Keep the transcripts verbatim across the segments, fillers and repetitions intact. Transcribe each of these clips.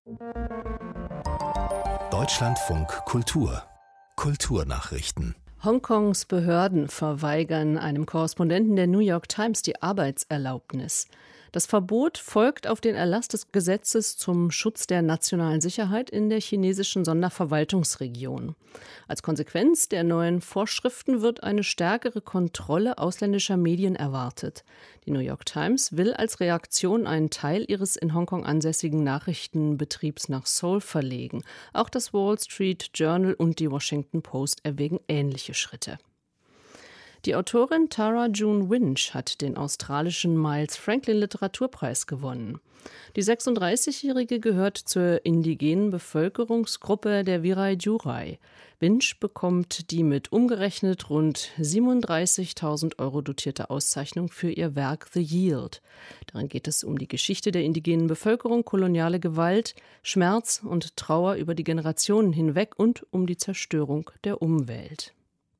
Deutschlandfunk Kultur Kulturnachrichten. Hongkongs Behörden verweigern einem Korrespondenten der New York Times die Arbeitserlaubnis. Das Verbot folgt auf den Erlass des Gesetzes zum Schutz der nationalen Sicherheit in der chinesischen Sonderverwaltungsregion. Als Konsequenz der neuen Vorschriften wird eine stärkere Kontrolle ausländischer Medien erwartet. Die New York Times will als Reaktion einen Teil ihres in Hongkong ansässigen Nachrichtenbetriebs nach Seoul verlegen. Auch das Wall Street Journal und die Washington Post erwägen ähnliche Schritte. Die Autorin Tara June Winch hat den australischen Miles Franklin Literaturpreis gewonnen. Die sechsunddreißigjährige gehört zur indigenen Bevölkerungsgruppe der Wiradjuri. Winch bekommt die mit umgerechnet rund siebenunddreißigtausend Euro dotierte Auszeichnung für ihr Werk The Yield. Darin geht es um die Geschichte der indigenen Bevölkerung, koloniale Gewalt, Schmerz und Trauer über die Generationen hinweg und um die Zerstörung der Umwelt.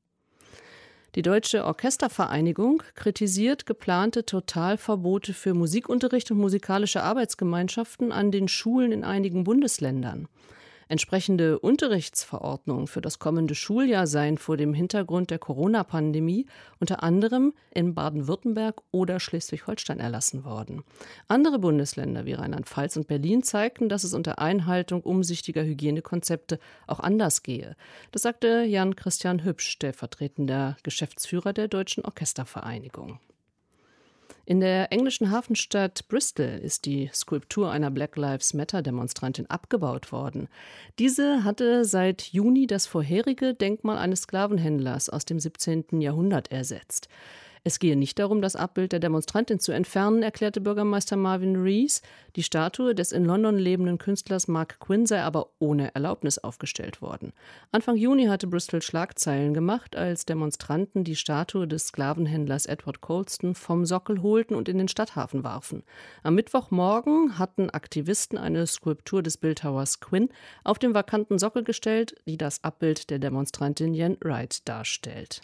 Die Deutsche Orchestervereinigung kritisiert geplante Totalverbote für Musikunterricht und musikalische Arbeitsgemeinschaften an den Schulen in einigen Bundesländern. Entsprechende Unterrichtsverordnungen für das kommende Schuljahr seien vor dem Hintergrund der Corona-Pandemie unter anderem in Baden-Württemberg oder Schleswig-Holstein erlassen worden. Andere Bundesländer wie Rheinland-Pfalz und Berlin zeigten, dass es unter Einhaltung umsichtiger Hygienekonzepte auch anders gehe. Das sagte Jan-Christian Hübsch, stellvertretender Geschäftsführer der Deutschen Orchestervereinigung. In der englischen Hafenstadt Bristol ist die Skulptur einer Black Lives Matter-Demonstrantin abgebaut worden. Diese hatte seit Juni das vorherige Denkmal eines Sklavenhändlers aus dem siebzehnten Jahrhundert ersetzt. Es gehe nicht darum, das Abbild der Demonstrantin zu entfernen, erklärte Bürgermeister Marvin Rees. Die Statue des in London lebenden Künstlers Mark Quinn sei aber ohne Erlaubnis aufgestellt worden. Anfang Juni hatte Bristol Schlagzeilen gemacht, als Demonstranten die Statue des Sklavenhändlers Edward Colston vom Sockel holten und in den Stadthafen warfen. Am Mittwochmorgen hatten Aktivisten eine Skulptur des Bildhauers Quinn auf dem vakanten Sockel gestellt, die das Abbild der Demonstrantin Jen Wright darstellt.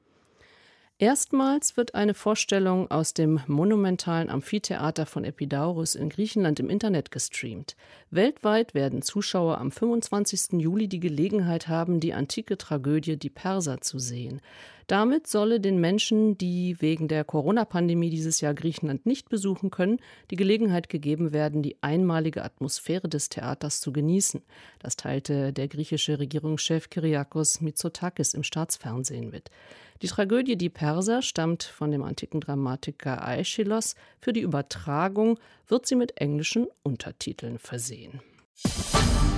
Erstmals wird eine Vorstellung aus dem monumentalen Amphitheater von Epidaurus in Griechenland im Internet gestreamt. Weltweit werden Zuschauer am fünfundzwanzigsten Juli die Gelegenheit haben, die antike Tragödie Die Perser zu sehen. Damit solle den Menschen, die wegen der Corona-Pandemie dieses Jahr Griechenland nicht besuchen können, die Gelegenheit gegeben werden, die einmalige Atmosphäre des Theaters zu genießen. Das teilte der griechische Regierungschef Kyriakos Mitsotakis im Staatsfernsehen mit. Die Tragödie Die Perser stammt von dem antiken Dramatiker Aeschylos. Für die Übertragung wird sie mit englischen Untertiteln versehen.